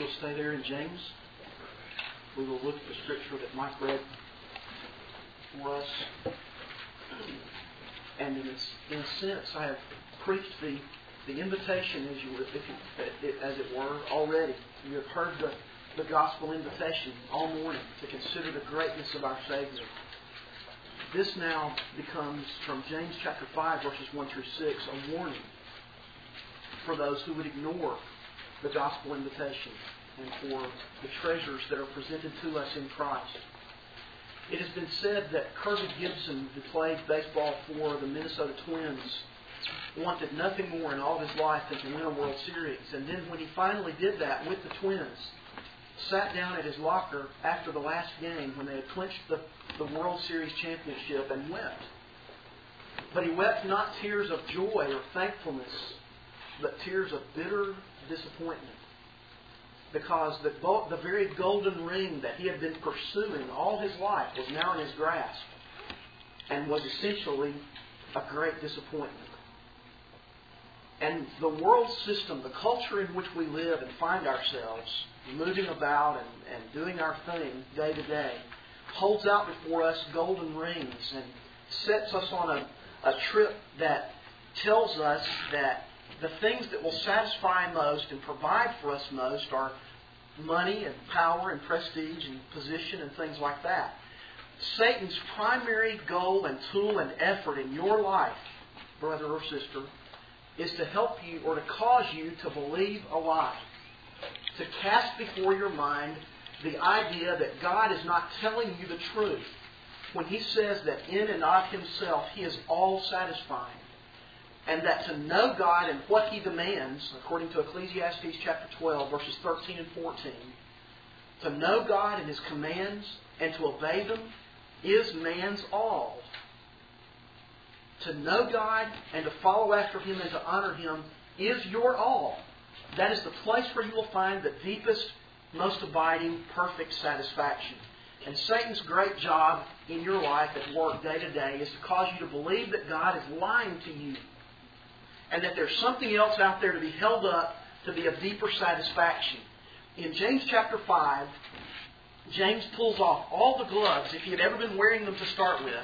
you'll stay there in James, we will look at the scripture that Mike read for us. And in a sense, I have preached the invitation, as it were, already. You have heard the gospel invitation all morning to consider the greatness of our Savior. This now becomes, from James chapter 5, verses 1 through 6, a warning for those who would ignore the gospel invitation and for the treasures that are presented to us in Christ. It has been said that Kirby Gibson, who played baseball for the Minnesota Twins, wanted nothing more in all of his life than to win a World Series. And then when he finally did that with the Twins, sat down at his locker after the last game when they had clinched the World Series championship and wept. But he wept not tears of joy or thankfulness, but tears of bitter disappointment. Because the very golden ring that he had been pursuing all his life was now in his grasp and was essentially a great disappointment. And the world system, the culture in which we live and find ourselves, moving about and doing our thing day to day, holds out before us golden rings and sets us on a trip that tells us that the things that will satisfy most and provide for us most are money and power and prestige and position and things like that. Satan's primary goal and tool and effort in your life, brother or sister, is to help you or to cause you to believe a lie. To cast before your mind the idea that God is not telling you the truth when He says that in and of Himself He is all satisfying. And that to know God and what He demands, according to Ecclesiastes chapter 12, verses 13 and 14, to know God and His commands and to obey them is man's all. To know God and to follow after Him and to honor Him is your all. That is the place where you will find the deepest, most abiding, perfect satisfaction. And Satan's great job in your life at work day to day is to cause you to believe that God is lying to you. And that there's something else out there to be held up to be of deeper satisfaction. In James chapter 5, James pulls off all the gloves, if he had ever been wearing them to start with,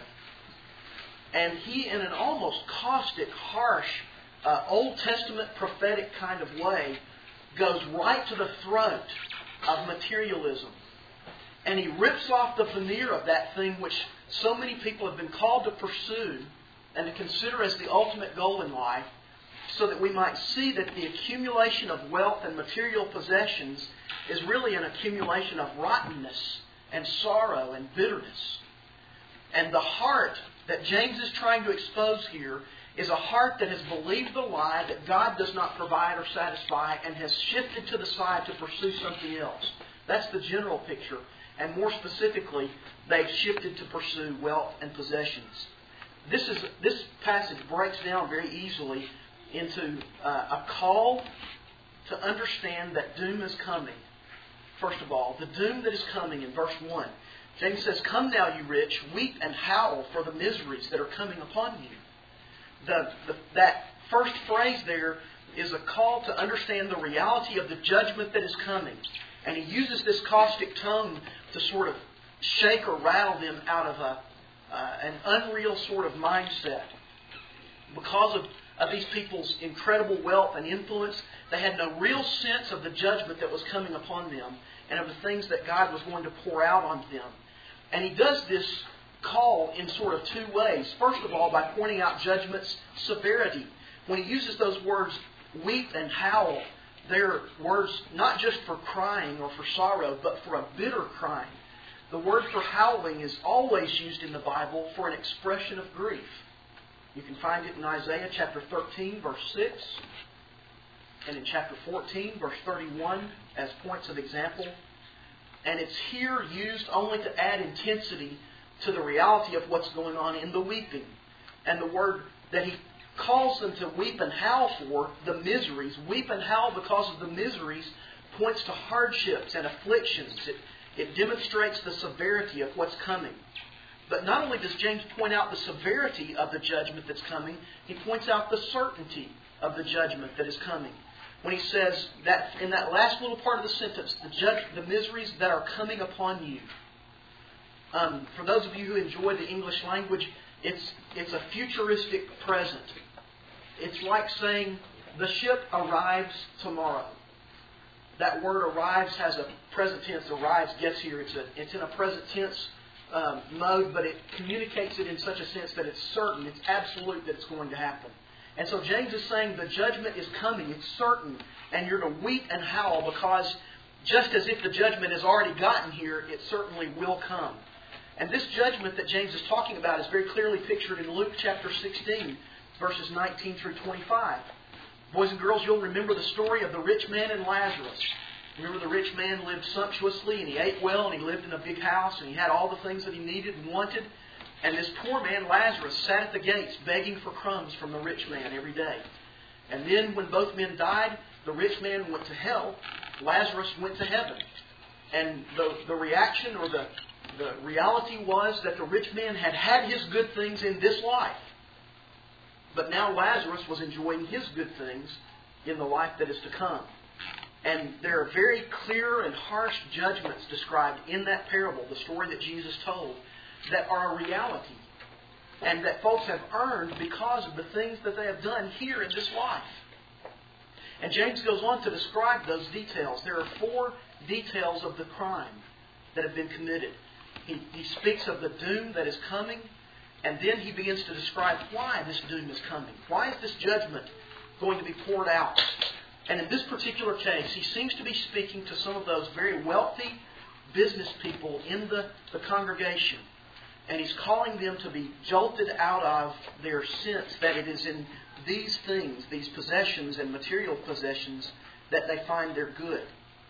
and he, in an almost caustic, harsh, Old Testament prophetic kind of way, goes right to the throat of materialism. And he rips off the veneer of that thing which so many people have been called to pursue and to consider as the ultimate goal in life, so that we might see that the accumulation of wealth and material possessions is really an accumulation of rottenness and sorrow and bitterness. And the heart that James is trying to expose here is a heart that has believed the lie that God does not provide or satisfy and has shifted to the side to pursue something else. That's the general picture. And more specifically, they've shifted to pursue wealth and possessions. This passage breaks down very easily into a call to understand that doom is coming. First of all, the doom that is coming in verse 1. James says, "Come now, you rich, weep and howl for the miseries that are coming upon you." That first phrase there is a call to understand the reality of the judgment that is coming. And he uses this caustic tone to sort of shake or rattle them out of an unreal sort of mindset. Because of these people's incredible wealth and influence, they had no real sense of the judgment that was coming upon them and of the things that God was going to pour out on them. And he does this call in sort of two ways. First of all, by pointing out judgment's severity. When he uses those words, weep and howl, they're words not just for crying or for sorrow, but for a bitter crying. The word for howling is always used in the Bible for an expression of grief. You can find it in Isaiah chapter 13, verse 6, and in chapter 14, verse 31, as points of example. And it's here used only to add intensity to the reality of what's going on in the weeping. And the word that he calls them to weep and howl for, the miseries, weep and howl because of the miseries, points to hardships and afflictions. It demonstrates the severity of what's coming. But not only does James point out the severity of the judgment that's coming, he points out the certainty of the judgment that is coming. when he says that in that last little part of the sentence, the miseries that are coming upon you. For those of you who enjoy the English language, it's a futuristic present. It's like saying the ship arrives tomorrow. That word arrives has a present tense. Arrives, gets here. It's in a present tense mode, but it communicates it in such a sense that it's certain, it's absolute that it's going to happen. And so James is saying the judgment is coming. It's certain. And you're to weep and howl because just as if the judgment has already gotten here, it certainly will come. And this judgment that James is talking about is very clearly pictured in Luke chapter 16, verses 19 through 25. Boys and girls, you'll remember the story of the rich man and Lazarus. Remember, the rich man lived sumptuously and he ate well and he lived in a big house and he had all the things that he needed and wanted. And this poor man, Lazarus, sat at the gates begging for crumbs from the rich man every day. And then when both men died, the rich man went to hell, Lazarus went to heaven. And the reaction or the reality was that the rich man had had his good things in this life. But now Lazarus was enjoying his good things in the life that is to come. And there are very clear and harsh judgments described in that parable, the story that Jesus told, that are a reality. And that folks have earned because of the things that they have done here in this life. And James goes on to describe those details. There are 4 details of the crime that have been committed. He speaks of the doom that is coming, and then he begins to describe why this doom is coming. Why is this judgment going to be poured out? And in this particular case, he seems to be speaking to some of those very wealthy business people in the congregation. And he's calling them to be jolted out of their sense that it is in these things, these possessions and material possessions, that they find their good.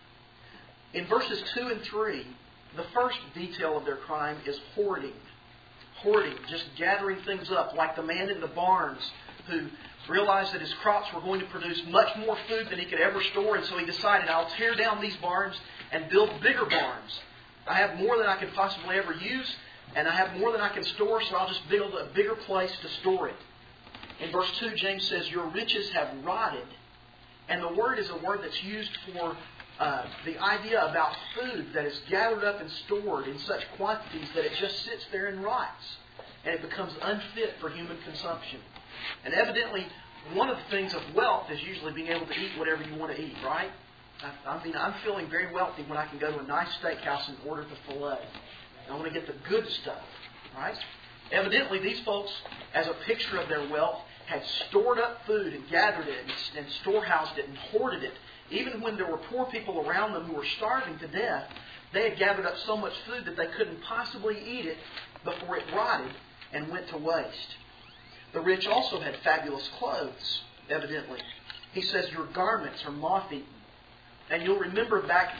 In verses 2 and 3, the first detail of their crime is hoarding. Hoarding, just gathering things up, like the man in the barns who realized that his crops were going to produce much more food than he could ever store, and so he decided, I'll tear down these barns and build bigger barns. I have more than I could possibly ever use, and I have more than I can store, so I'll just build a bigger place to store it. In verse 2, James says, your riches have rotted. And the word is a word that's used for the idea about food that is gathered up and stored in such quantities that it just sits there and rots. And it becomes unfit for human consumption. And evidently, one of the things of wealth is usually being able to eat whatever you want to eat, right? I'm feeling very wealthy when I can go to a nice steakhouse and order the filet. I want to get the good stuff, right? Evidently, these folks, as a picture of their wealth, had stored up food and gathered it and storehoused it and hoarded it. Even when there were poor people around them who were starving to death, they had gathered up so much food that they couldn't possibly eat it before it rotted and went to waste. The rich also had fabulous clothes, evidently. He says, your garments are moth-eaten. And you'll remember back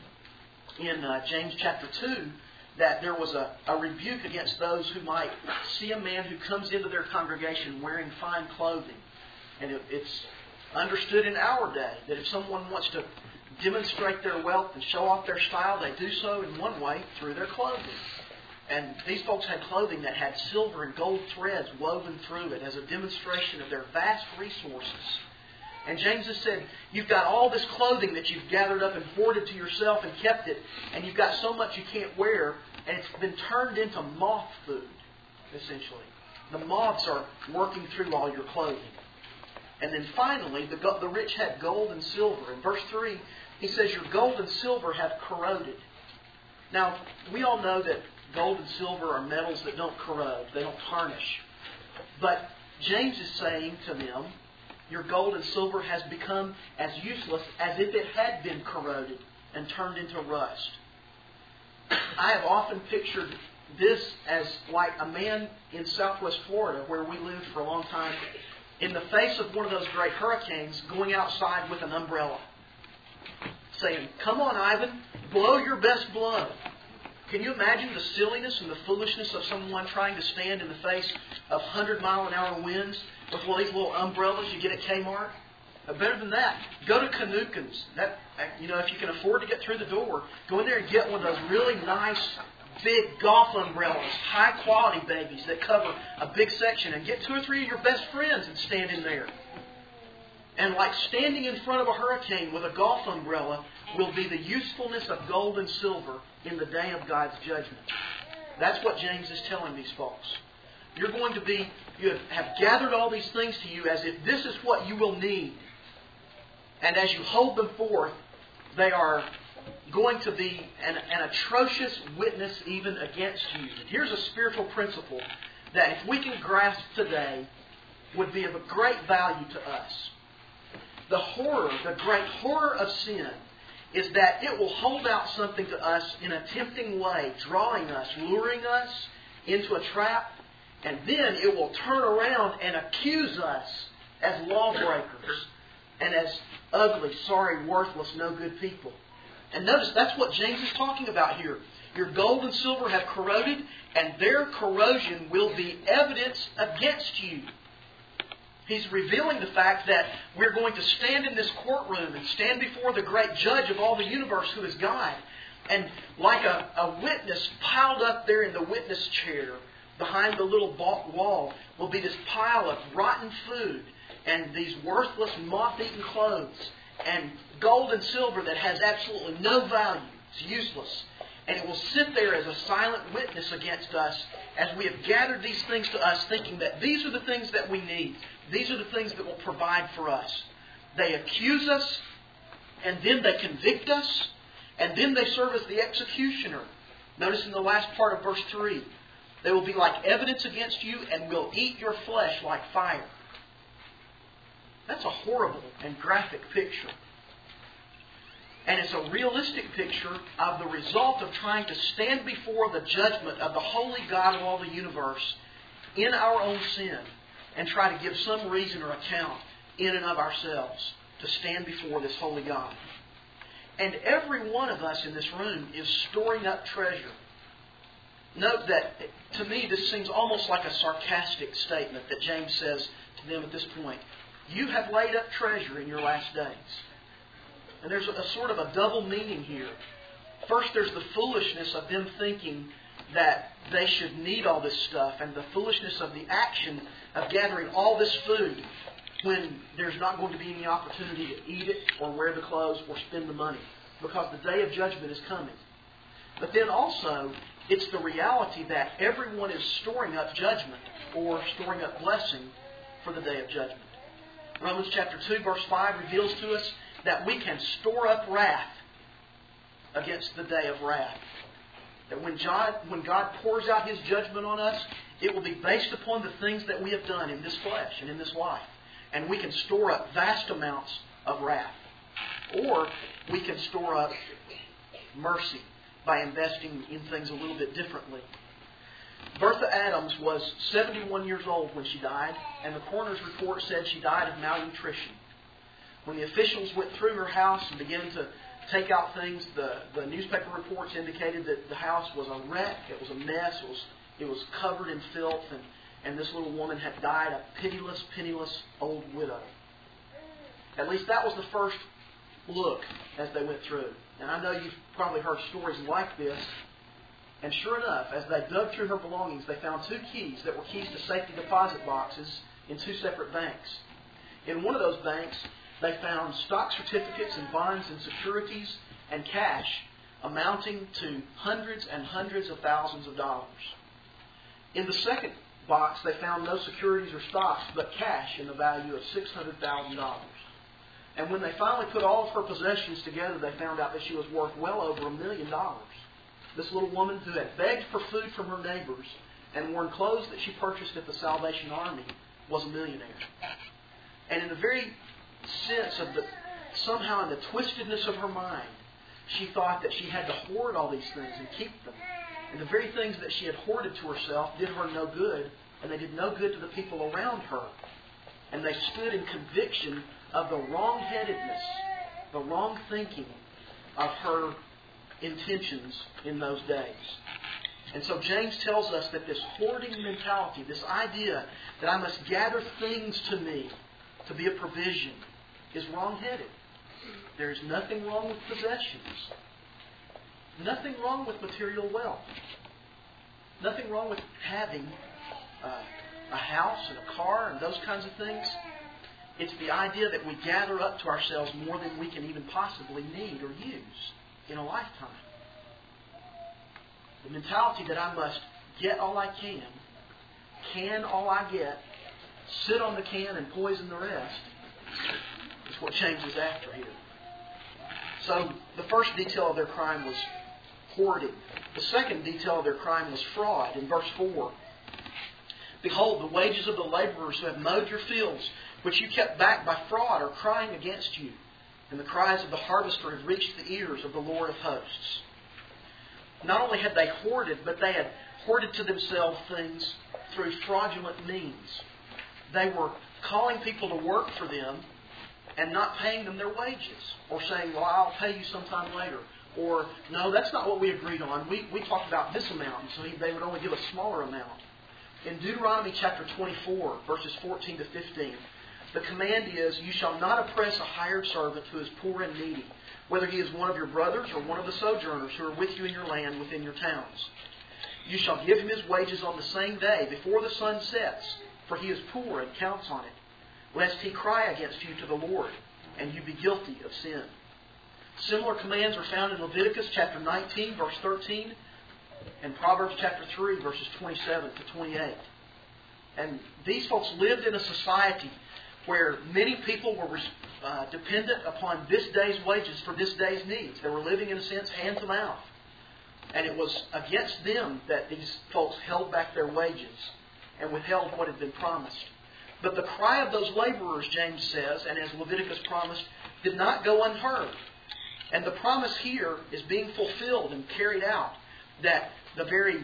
in James chapter 2 that there was a rebuke against those who might see a man who comes into their congregation wearing fine clothing. And it's understood in our day that if someone wants to demonstrate their wealth and show off their style, they do so in one way, through their clothing. And these folks had clothing that had silver and gold threads woven through it as a demonstration of their vast resources. And James has said, you've got all this clothing that you've gathered up and hoarded to yourself and kept it, and you've got so much you can't wear, and it's been turned into moth food, essentially. The moths are working through all your clothing. And then finally, the rich had gold and silver. In verse 3, he says, your gold and silver have corroded. Now, we all know that gold and silver are metals that don't corrode. They don't tarnish. But James is saying to them, your gold and silver has become as useless as if it had been corroded and turned into rust. I have often pictured this as like a man in southwest Florida, where we lived for a long time, in the face of one of those great hurricanes, going outside with an umbrella, saying, come on, Ivan, blow your best blow. Can you imagine the silliness and the foolishness of someone trying to stand in the face of 100-mile-an-hour winds with one of these little umbrellas you get at Kmart? Better than that, go to Canuckins. If you can afford to get through the door, go in there and get one of those really nice, big golf umbrellas, high-quality babies that cover a big section, and get 2 or 3 of your best friends and stand in there. And like standing in front of a hurricane with a golf umbrella will be the usefulness of gold and silver in the day of God's judgment. That's what James is telling these folks. You have gathered all these things to you as if this is what you will need. And as you hold them forth, they are going to be an atrocious witness even against you. And here's a spiritual principle that if we can grasp today would be of a great value to us. The great horror of sin is that it will hold out something to us in a tempting way, drawing us, luring us into a trap, and then it will turn around and accuse us as lawbreakers and as ugly, sorry, worthless, no good people. And notice that's what James is talking about here. Your gold and silver have corroded, and their corrosion will be evidence against you. He's revealing the fact that we're going to stand in this courtroom and stand before the great judge of all the universe who is God. And like a witness piled up there in the witness chair behind the little wall will be this pile of rotten food and these worthless moth-eaten clothes and gold and silver that has absolutely no value. It's useless. And it will sit there as a silent witness against us as we have gathered these things to us thinking that these are the things that we need. These are the things that will provide for us. They accuse us, and then they convict us, and then they serve as the executioner. Notice in the last part of verse 3, they will be like evidence against you and will eat your flesh like fire. That's a horrible and graphic picture. And it's a realistic picture of the result of trying to stand before the judgment of the holy God of all the universe in our own sin and try to give some reason or account in and of ourselves to stand before this holy God. And every one of us in this room is storing up treasure. Note that, to me, this seems almost like a sarcastic statement that James says to them at this point. You have laid up treasure in your last days. And there's a sort of a double meaning here. First, there's the foolishness of them thinking that they should need all this stuff, and the foolishness of the action of gathering all this food when there's not going to be any opportunity to eat it or wear the clothes or spend the money, because the day of judgment is coming. But then also, it's the reality that everyone is storing up judgment or storing up blessing for the day of judgment. Romans chapter 2 verse 5 reveals to us that we can store up wrath against the day of wrath. That when God pours out His judgment on us, it will be based upon the things that we have done in this flesh and in this life. And we can store up vast amounts of wrath. Or we can store up mercy by investing in things a little bit differently. Bertha Adams was 71 years old when she died, and the coroner's report said she died of malnutrition. When the officials went through her house and began to take out things, the newspaper reports indicated that the house was a wreck. It was a mess. It was covered in filth, and this little woman had died a pitiless, penniless old widow. At least that was the first look as they went through. And I know you've probably heard stories like this. And sure enough, as they dug through her belongings, they found 2 keys that were keys to safety deposit boxes in 2 separate banks. In one of those banks, they found stock certificates and bonds and securities and cash amounting to hundreds and hundreds of thousands of dollars. In the second box, they found no securities or stocks, but cash in the value of $600,000. And when they finally put all of her possessions together, they found out that she was worth well over $1 million. This little woman who had begged for food from her neighbors and worn clothes that she purchased at the Salvation Army was a millionaire. And in the very sense of somehow in the twistedness of her mind, she thought that she had to hoard all these things and keep them. And the very things that she had hoarded to herself did her no good, and they did no good to the people around her. And they stood in conviction of the wrong-headedness, the wrong thinking of her intentions in those days. And so James tells us that this hoarding mentality, this idea that I must gather things to me to be a provision, is wrong-headed. There is nothing wrong with possessions. Nothing wrong with material wealth. Nothing wrong with having a house and a car and those kinds of things. It's the idea that we gather up to ourselves more than we can even possibly need or use in a lifetime. The mentality that I must get all I can all I get, sit on the can and poison the rest, is what James is after here. So the first detail of their crime was hoarding. The second detail of their crime was fraud. In verse 4, behold, the wages of the laborers who have mowed your fields, which you kept back by fraud, are crying against you. And the cries of the harvester have reached the ears of the Lord of hosts. Not only had they hoarded, but they had hoarded to themselves things through fraudulent means. They were calling people to work for them and not paying them their wages. Or saying, well, I'll pay you sometime later. Or, no, that's not what we agreed on. We talked about this amount, and so they would only give a smaller amount. In Deuteronomy chapter 24, verses 14 to 15, the command is, you shall not oppress a hired servant who is poor and needy, whether he is one of your brothers or one of the sojourners who are with you in your land within your towns. You shall give him his wages on the same day before the sun sets, for he is poor and counts on it, lest he cry against you to the Lord, and you be guilty of sin. Similar commands are found in Leviticus chapter 19, verse 13, and Proverbs chapter 3, verses 27 to 28. And these folks lived in a society where many people were dependent upon this day's wages for this day's needs. They were living, in a sense, hand to mouth. And it was against them that these folks held back their wages and withheld what had been promised. But the cry of those laborers, James says, and as Leviticus promised, did not go unheard. And the promise here is being fulfilled and carried out, that the very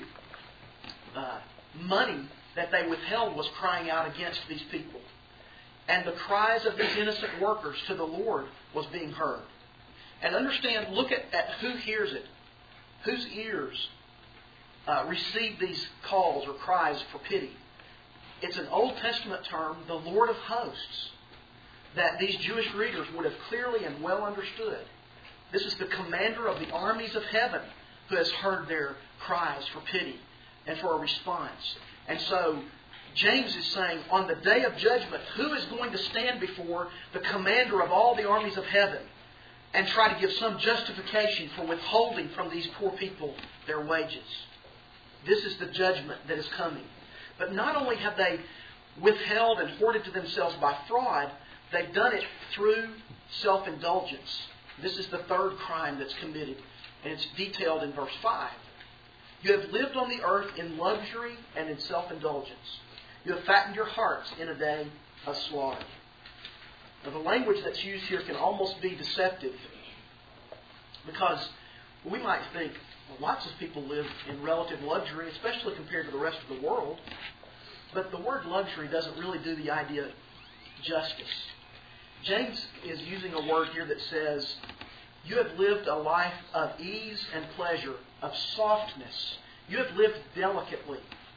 money that they withheld was crying out against these people. And the cries of these innocent workers to the Lord was being heard. And understand, look at who hears it. Whose ears receive these calls or cries for pity. It's an Old Testament term, the Lord of hosts, that these Jewish readers would have clearly and well understood. This is the commander of the armies of heaven who has heard their cries for pity and for a response. And so James is saying, on the day of judgment, who is going to stand before the commander of all the armies of heaven and try to give some justification for withholding from these poor people their wages? This is the judgment that is coming. But not only have they withheld and hoarded to themselves by fraud, they've done it through self-indulgence. This is the third crime that's committed, and it's detailed in verse 5. You have lived on the earth in luxury and in self-indulgence. You have fattened your hearts in a day of slaughter. Now, the language that's used here can almost be deceptive, because we might think, well, lots of people live in relative luxury, especially compared to the rest of the world. But the word luxury doesn't really do the idea justice. James is using a word here that says, you have lived a life of ease and pleasure, of softness. You have lived delicately.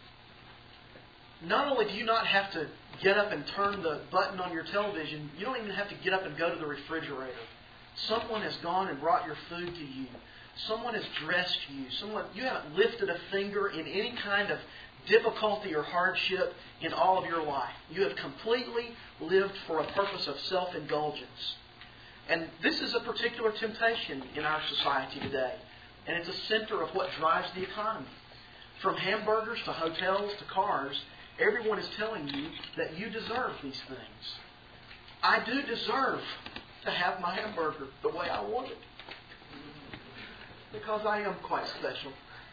Not only do you not have to get up and turn the button on your television, you don't even have to get up and go to the refrigerator. Someone has gone and brought your food to you. Someone has dressed you. You haven't lifted a finger in any kind of difficulty or hardship in all of your life. You have completely lived for a purpose of self-indulgence. And this is a particular temptation in our society today. And it's a center of what drives the economy. From hamburgers to hotels to cars, everyone is telling you that you deserve these things. I do deserve to have my hamburger the way I want it, because I am quite special.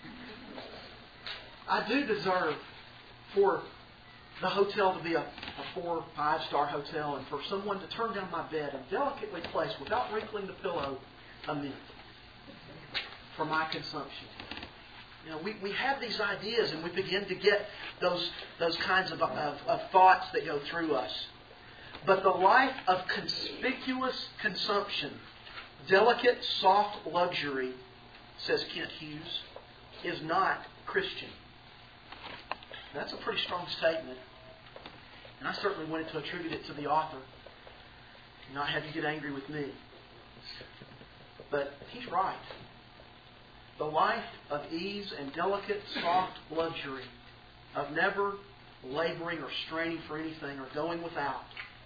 I do deserve for the hotel to be a 4 or 5-star hotel, and for someone to turn down my bed and delicately place, without wrinkling the pillow, a mint for my consumption. You know, we have these ideas, and we begin to get those kinds of thoughts that go through us. But the life of conspicuous consumption, delicate, soft luxury, says Kent Hughes, is not Christian. That's a pretty strong statement. And I certainly wanted to attribute it to the author, not have you get angry with me. But he's right. The life of ease and delicate, soft luxury, of never laboring or straining for anything or going without,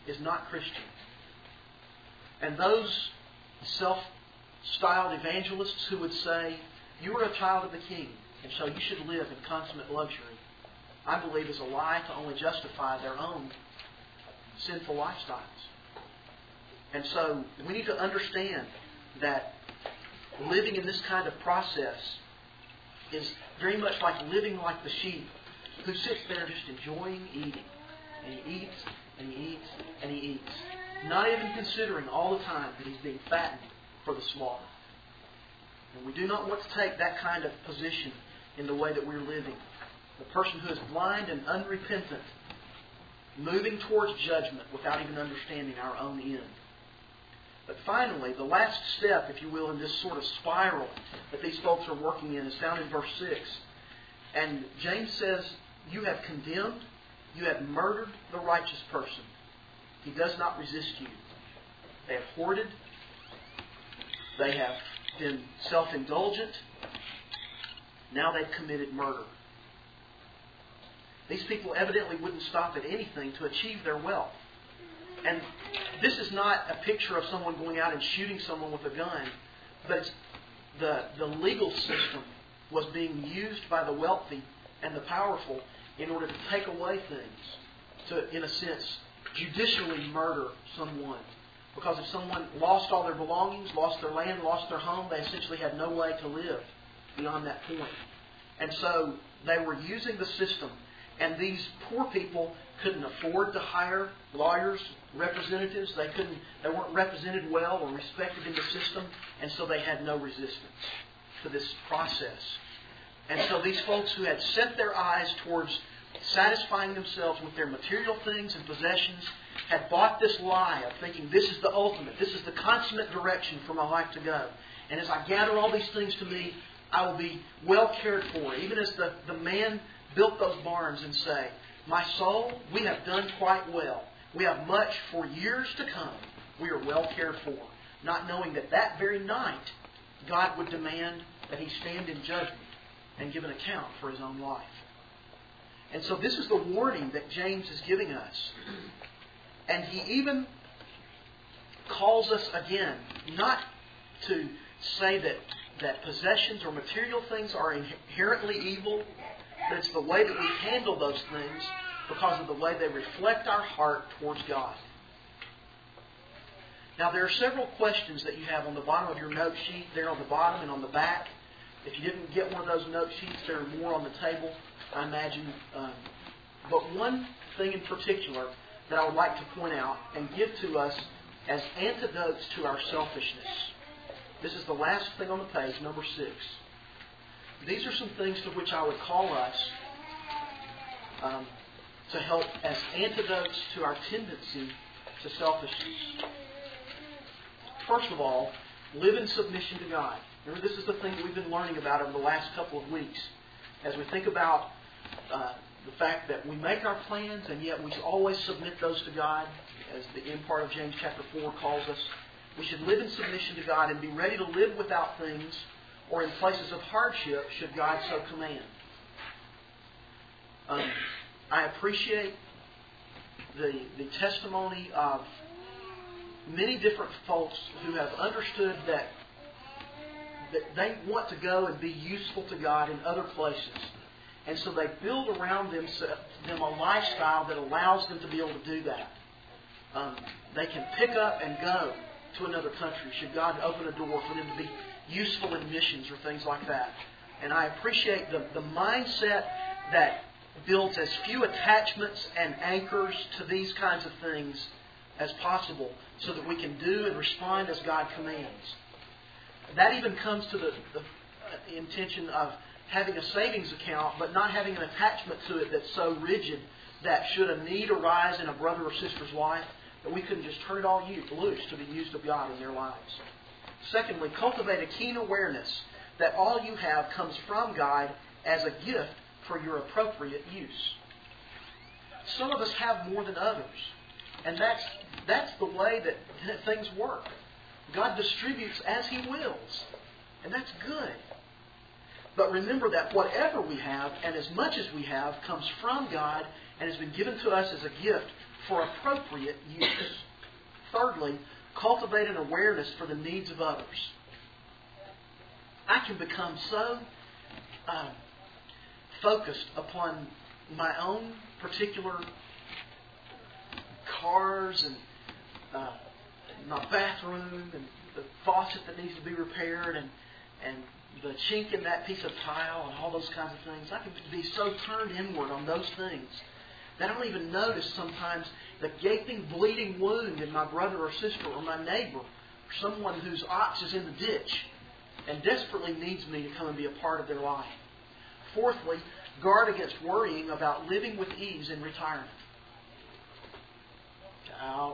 is not Christian. And those self-styled evangelists who would say, you are a child of the King, and so you should live in consummate luxury, I believe is a lie to only justify their own sinful lifestyles. And so we need to understand that living in this kind of process is very much like living like the sheep who sits there just enjoying eating. And he eats, and he eats, and he eats. Not even considering all the time that he's being fattened for the slaughter. And we do not want to take that kind of position in the way that we're living. The person who is blind and unrepentant, moving towards judgment without even understanding our own end. But finally, the last step, if you will, in this sort of spiral that these folks are working in is found in verse 6. And James says, you have condemned, you have murdered the righteous person. He does not resist you. They have hoarded. They have been self-indulgent. Now they've committed murder. These people evidently wouldn't stop at anything to achieve their wealth. And this is not a picture of someone going out and shooting someone with a gun, but it's the legal system was being used by the wealthy and the powerful in order to take away things, to, in a sense, judicially murder someone. Because if someone lost all their belongings, lost their land, lost their home, they essentially had no way to live beyond that point. And so they were using the system. And these poor people couldn't afford to hire lawyers, representatives. They weren't represented well or respected in the system. And so they had no resistance to this process. And so these folks who had set their eyes towards satisfying themselves with their material things and possessions had bought this lie of thinking this is the ultimate, this is the consummate direction for my life to go. And as I gather all these things to me, I will be well cared for. Even as the man built those barns and say, my soul, we have done quite well. We have much for years to come. We are well cared for. Not knowing that that very night, God would demand that he stand in judgment and give an account for his own life. And so this is the warning that James is giving us. And he even calls us again not to say that possessions or material things are inherently evil, but it's the way that we handle those things because of the way they reflect our heart towards God. Now there are several questions that you have on the bottom of your note sheet, there on the bottom and on the back. If you didn't get one of those note sheets, there are more on the table, I imagine. But one thing in particular that I would like to point out and give to us as antidotes to our selfishness. This is the last thing on the page, number 6. These are some things to which I would call us to help as antidotes to our tendency to selfishness. First of all, live in submission to God. Remember, this is the thing that we've been learning about over the last couple of weeks. As we think about the fact that we make our plans and yet we always submit those to God, as the end part of James chapter 4 calls us, we should live in submission to God and be ready to live without things or in places of hardship should God so command. I appreciate the testimony of many different folks who have understood that they want to go and be useful to God in other places. And so they build around them a lifestyle that allows them to be able to do that. They can pick up and go to another country should God open a door for them to be useful in missions or things like that. And I appreciate the mindset that builds as few attachments and anchors to these kinds of things as possible so that we can do and respond as God commands. That even comes to the intention of having a savings account but not having an attachment to it that's so rigid that should a need arise in a brother or sister's life, that we couldn't just turn it all loose to be used of God in their lives. Secondly, cultivate a keen awareness that all you have comes from God as a gift for your appropriate use. Some of us have more than others. And that's the way that things work. God distributes as He wills. And that's good. But remember that whatever we have, and as much as we have, comes from God and has been given to us as a gift for appropriate use. Thirdly, cultivate an awareness for the needs of others. I can become so focused upon my own particular cars and my bathroom and the faucet that needs to be repaired and the chink in that piece of tile and all those kinds of things. I can be so turned inward on those things that I don't even notice sometimes the gaping, bleeding wound in my brother or sister or my neighbor or someone whose ox is in the ditch and desperately needs me to come and be a part of their life. Fourthly, guard against worrying about living with ease in retirement. Ouch.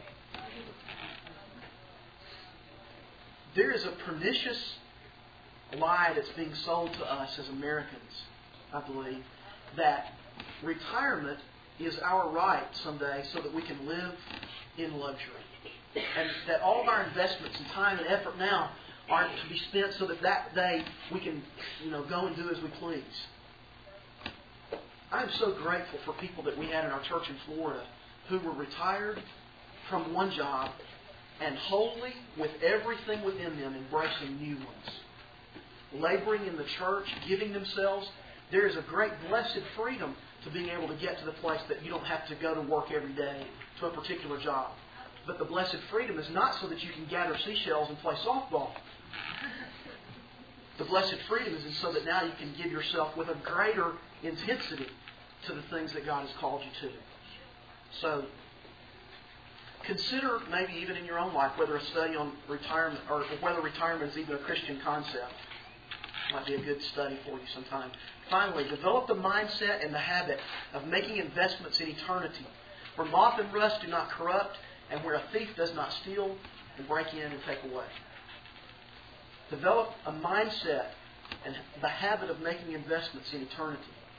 There is a pernicious lie that's being sold to us as Americans, I believe, that retirement is our right someday so that we can live in luxury. And that all of our investments and time and effort now are to be spent so that day we can, go and do as we please. I'm so grateful for people that we had in our church in Florida who were retired from one job and wholly, with everything within them, embracing new ones. Laboring in the church, giving themselves. There is a great blessed freedom to being able to get to the place that you don't have to go to work every day to a particular job. But the blessed freedom is not so that you can gather seashells and play softball. The blessed freedom is so that now you can give yourself with a greater intensity to the things that God has called you to. So, consider maybe even in your own life whether a study on retirement or whether retirement is even a Christian concept. Might be a good study for you sometime. Finally, develop the mindset and the habit of making investments in eternity, where moth and rust do not corrupt, and where a thief does not steal and break in and take away. Develop a mindset and the habit of making investments in eternity.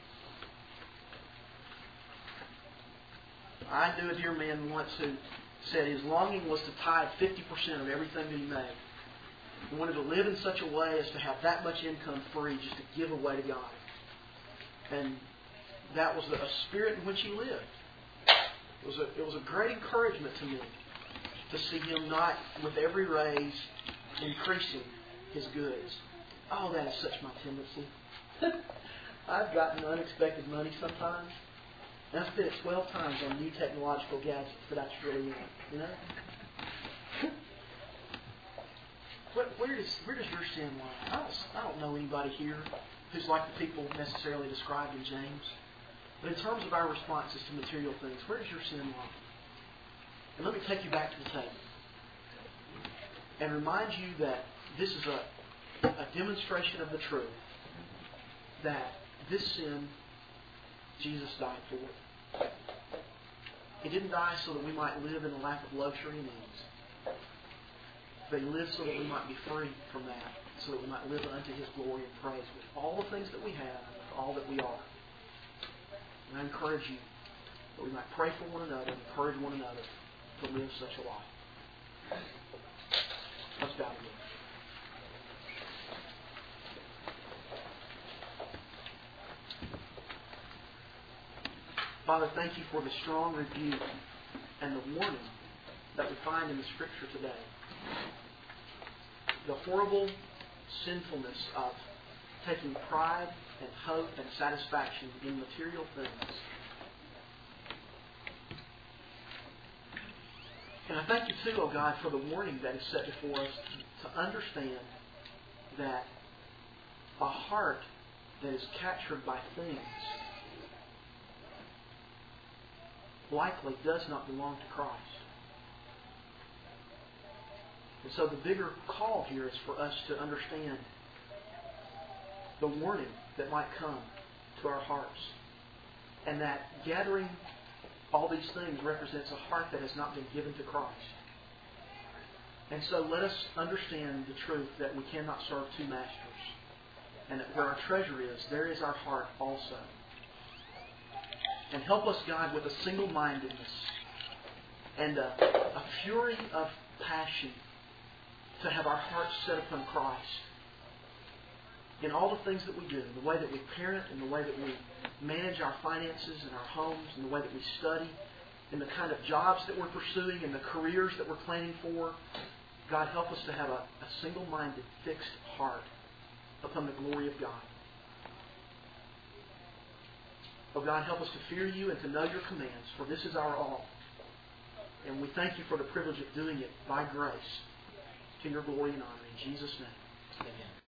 I knew a dear man once who said his longing was to tithe 50% of everything that he made. He wanted to live in such a way as to have that much income free just to give away to God. And that was a spirit in which he lived. It was a great encouragement to me to see him not, with every raise, increasing his goods. Oh, that is such my tendency. I've gotten unexpected money sometimes, and I've spent it 12 times on new technological gadgets that I just really want. Where does your sin lie? I don't know anybody here who's like the people necessarily described in James. But in terms of our responses to material things, where does your sin lie? And let me take you back to the table and remind you that this is a demonstration of the truth that this sin, Jesus died for. He didn't die so that we might live in a life of luxury and ease. But He lived so that we might be free from that, so that we might live unto His glory and praise with all the things that we have, with all that we are. And I encourage you that we might pray for one another, encourage one another to live such a life. Let's bow together. Father, thank you for the strong rebuke and the warning that we find in the Scripture today. The horrible sinfulness of taking pride and hope and satisfaction in material things. And I thank you too, O God, for the warning that is set before us to understand that a heart that is captured by things likely does not belong to Christ. And so the bigger call here is for us to understand the warning that might come to our hearts. And that gathering all these things represents a heart that has not been given to Christ. And so let us understand the truth that we cannot serve two masters. And that where our treasure is, there is our heart also. And help us, God, with a single-mindedness and a fury of passion to have our hearts set upon Christ in all the things that we do, the way that we parent, and the way that we manage our finances and our homes, and the way that we study, in the kind of jobs that we're pursuing, in the careers that we're planning for. God, help us to have a single-minded, fixed heart upon the glory of God. Oh God, help us to fear You and to know Your commands, for this is our all. And we thank You for the privilege of doing it by grace, to Your glory and honor. In Jesus' name, amen.